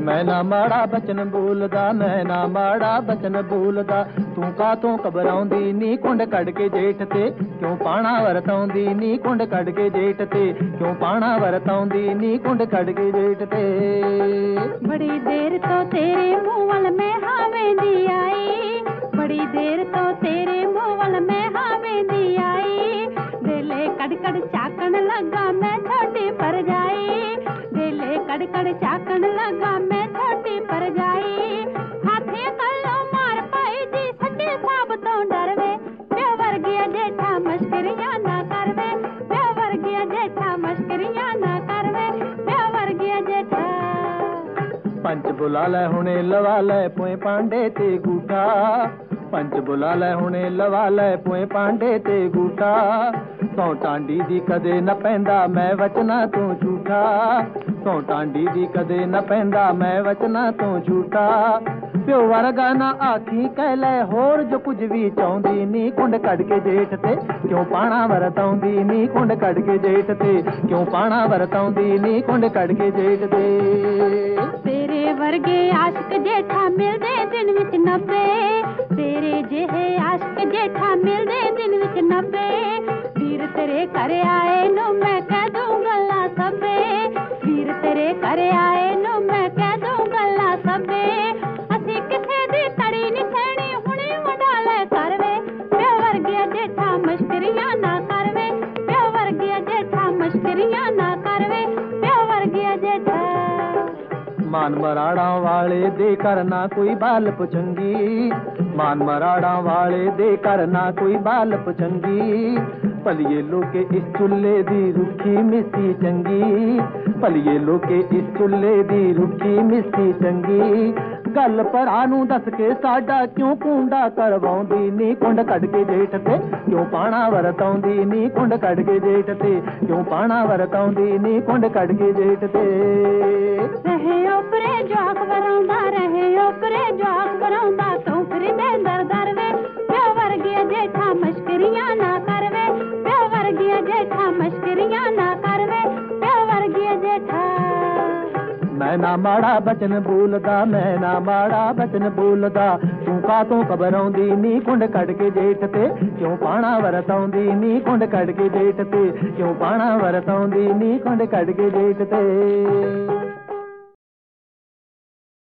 मैं ना माड़ा बचन बोलदा, मैं ना माड़ा बचन बोलदा। तू कातों घबराउंदी नी कुंड कढ के जेठ ते, क्यों पाणा वरताउंदी नी कुंड कढ के जेठ ते, क्यों पाणा वरताउंदी नी कुंड कढ के जेठ ते। बड़ी देर तो तेरे मुंह वल मैं हावेंदी आई, बड़ी देर तो तेरे मुंह वल मैं हावेंदी आई। दिले कड़ कड़ चाकन लगा मैं छोटी पर जाई, दिले कड़ कड़ चाकन लगा मैं छोटी पर जाई। हाथे कल्लो मार पाई जी सच्चे साब तो डरवे, प्यो वर्गिया जेठा मस्करियां ना करवे, प्यो वर्गिया जेठा मस्करियां ना करवे, प्यो वर्गिया जेठा। पंच बुला लै हुणे लवा लै पोए पांडे ते गूठा, पंच बुला लै हुणे लवा लै पोए पांडे ते गूठा। सौ टांडी दी कदे न पैंदा मैं वचना तू झूठा, सौ टांडी दी कदे न पैंदा मैं वचना तू झूठा। प्यो वर्गा ना आखी कह लै होर जो कुछ भी चाहुंदी नी कुंड कढ के जेठ ते, क्यों पाणा वरताउंदी नी कुंड कढ के जेठ ते, क्यों पाणा वरताउंदी नी कुंड कढ के जेठ ते। तेरे वर्गे आशिक जेठा मिलदे दिन विच 90, तेरे जेहे आशिक जेठा मिलदे दिन विच 90। वीर तेरे घर आए नु मैं कह दूं गल्ला सबे, वीर तेरे घर आए नु मैं कह दूं गल्ला सबे। असी किसे दी तड़ी नहीं सैनी हुणी वडाले करवे, प्यो वर्गिया जेठा मस्करियां ना करवे, प्यो वर्गिया जेठा मस्करियां ना करवे, प्यो वर्गिया जेठा। मान मराड़ा वाले दे करना कोई बाल पुछंगी, मान मराड़ा वाले दे करना कोई बाल पुछंगी। पलिए लोके इस चुल्ले दी रुखी मिस्सी चंगी, पलिए लोके इस चुल्ले दी रुखी मिस्सी चंगी। गल भरा नू दस के साडा क्यों कूंडा करवाउंदी नी कुंड कढ के जेठ ते, क्यों पाणा वरताउंदी नी कुंड कढ के जेठ ते, क्यों पाणा वरताउंदी नी कुंड कढ के जेठ ते। रहे ओपरे जोक वराउंदा, रहे ओपरे जोक वराउंदा, तू फिर दे दर दर वे, प्यो वर्गिया जेठा मस्करियां ना करवे, प्यो वर्गिया जेठा मस्करियां ना करवे, प्यो वर्गिया जेठा। मैं ना माड़ा बचन बोलदा, मैं ना माड़ा बचन बोलदा। तू कातों घबराउंदी नी कुंड कढ के जेठ ते, क्यों पाणा वरताउंदी नी कुंड कढ के जेठ ते, क्यों पाणा वरताउंदी नी कुंड कढ के जेठ ते।